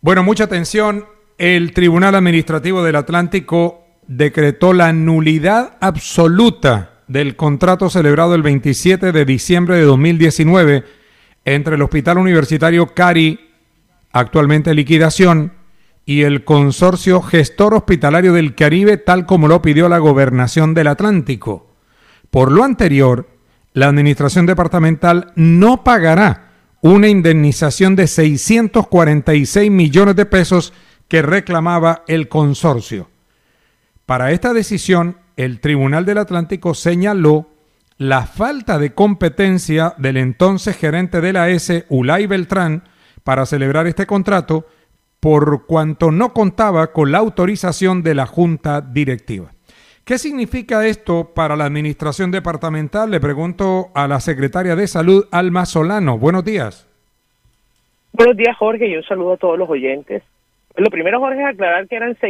Bueno, mucha atención. El Tribunal Administrativo del Atlántico decretó la nulidad absoluta del contrato celebrado el 27 de diciembre de 2019 entre el Hospital Universitario Cari, actualmente en liquidación, y el Consorcio Gestor Hospitalario del Caribe, tal como lo pidió la Gobernación del Atlántico. Por lo anterior, la Administración Departamental no pagará una indemnización de 646 millones de pesos que reclamaba el consorcio. Para esta decisión, el Tribunal del Atlántico señaló la falta de competencia del entonces gerente de la AES, Ulay Beltrán, para celebrar este contrato, por cuanto no contaba con la autorización de la Junta Directiva. ¿Qué significa esto para la administración departamental? Le pregunto a la secretaria de Salud, Alma Solano. Buenos días. Buenos días, Jorge, y un saludo a todos los oyentes. Lo primero, Jorge, es aclarar que eran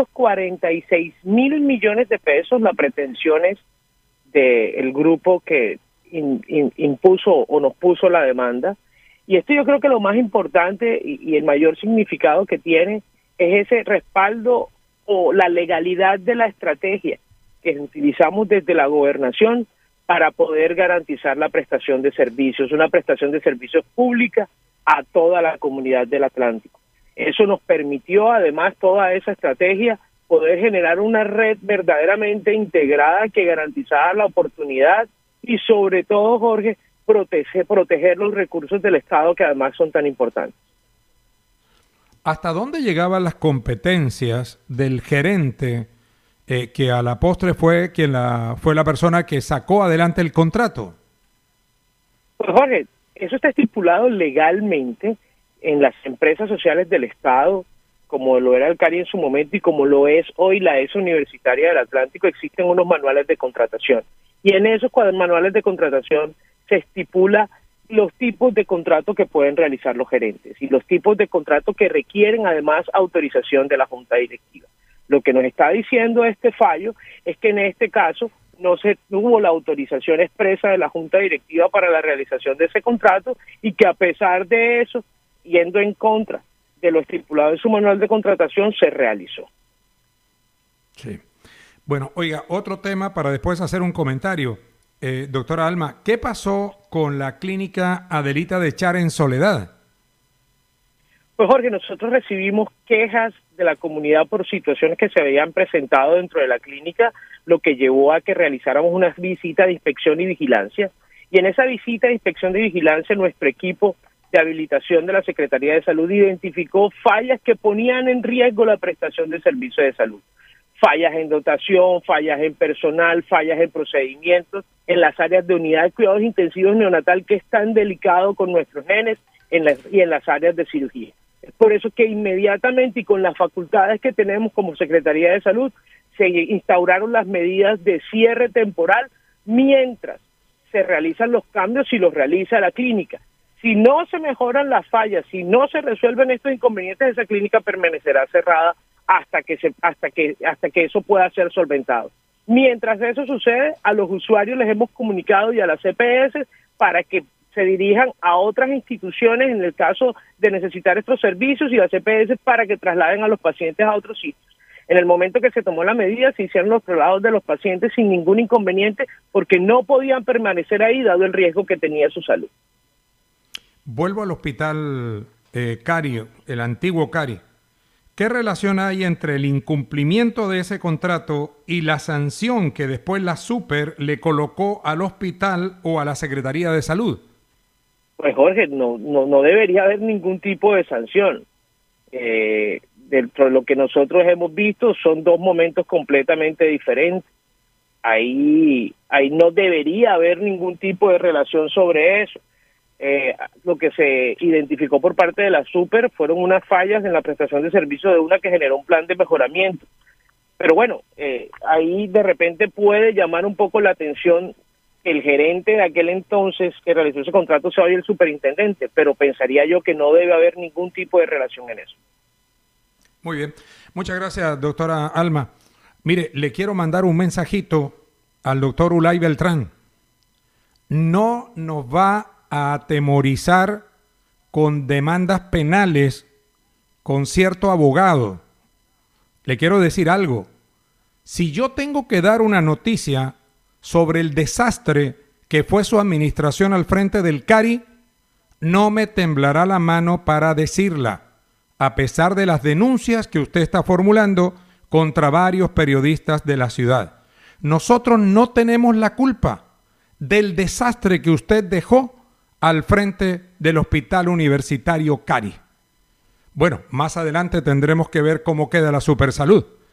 646 mil millones de pesos las pretensiones del grupo que impuso o nos puso la demanda. Y esto yo creo que lo más importante y el mayor significado que tiene es ese respaldo o la legalidad de la estrategia que utilizamos desde la gobernación para poder garantizar la prestación de servicios, una prestación de servicios pública a toda la comunidad del Atlántico. Eso nos permitió, además, toda esa estrategia, poder generar una red verdaderamente integrada que garantizara la oportunidad y, sobre todo, Jorge, proteger los recursos del Estado, que además son tan importantes. ¿Hasta dónde llegaban las competencias del gerente que a la postre fue la persona que sacó adelante el contrato? Pues, Jorge, eso está estipulado legalmente en las empresas sociales del Estado, como lo era el CARI en su momento y como lo es hoy la AES Universitaria del Atlántico. Existen unos manuales de contratación, y en esos manuales de contratación se estipula los tipos de contrato que pueden realizar los gerentes y los tipos de contrato que requieren además autorización de la Junta Directiva. Lo que nos está diciendo este fallo es que en este caso no hubo la autorización expresa de la Junta Directiva para la realización de ese contrato, y que a pesar de eso, yendo en contra de lo estipulado en su manual de contratación, se realizó. Sí. Bueno, oiga, otro tema para después hacer un comentario. Doctora Alma, ¿qué pasó con la clínica Adelita de Char en Soledad? Pues, Jorge, nosotros recibimos quejas de la comunidad por situaciones que se habían presentado dentro de la clínica, lo que llevó a que realizáramos una visita de inspección y vigilancia. Y en esa visita de inspección y vigilancia, nuestro equipo de habilitación de la Secretaría de Salud identificó fallas que ponían en riesgo la prestación de servicios de salud. Fallas en dotación, fallas en personal, fallas en procedimientos, en las áreas de unidad de cuidados intensivos neonatal, que es tan delicado con nuestros nenes, y en las áreas de cirugía. Es por eso que inmediatamente, y con las facultades que tenemos como Secretaría de Salud, se instauraron las medidas de cierre temporal mientras se realizan los cambios y los realiza la clínica. Si no se mejoran las fallas, si no se resuelven estos inconvenientes, esa clínica permanecerá cerrada hasta que eso pueda ser solventado. Mientras eso sucede, a los usuarios les hemos comunicado, y a las CPS, para que se dirijan a otras instituciones en el caso de necesitar estos servicios, y las CPS para que trasladen a los pacientes a otros sitios. En el momento que se tomó la medida, se hicieron los traslados de los pacientes sin ningún inconveniente, porque no podían permanecer ahí dado el riesgo que tenía su salud. Vuelvo al hospital Cari, el antiguo Cari. ¿Qué relación hay entre el incumplimiento de ese contrato y la sanción que después la Super le colocó al hospital o a la Secretaría de Salud? Pues, Jorge, no debería haber ningún tipo de sanción. Por lo que nosotros hemos visto, son dos momentos completamente diferentes. Ahí no debería haber ningún tipo de relación sobre eso. Lo que se identificó por parte de la Super fueron unas fallas en la prestación de servicio de una que generó un plan de mejoramiento. Pero bueno, ahí de repente puede llamar un poco la atención que el gerente de aquel entonces que realizó ese contrato sea hoy el superintendente, pero pensaría yo que no debe haber ningún tipo de relación en eso. Muy bien. Muchas gracias, doctora Alma. Mire, le quiero mandar un mensajito al doctor Ulay Beltrán. No nos va a atemorizar con demandas penales con cierto abogado, le quiero decir algo. Si yo tengo que dar una noticia sobre el desastre que fue su administración al frente del CARI, no me temblará la mano para decirla, a pesar de las denuncias que usted está formulando contra varios periodistas de la ciudad. Nosotros no tenemos la culpa del desastre que usted dejó al frente del Hospital Universitario CARI. Bueno, más adelante tendremos que ver cómo queda la Supersalud.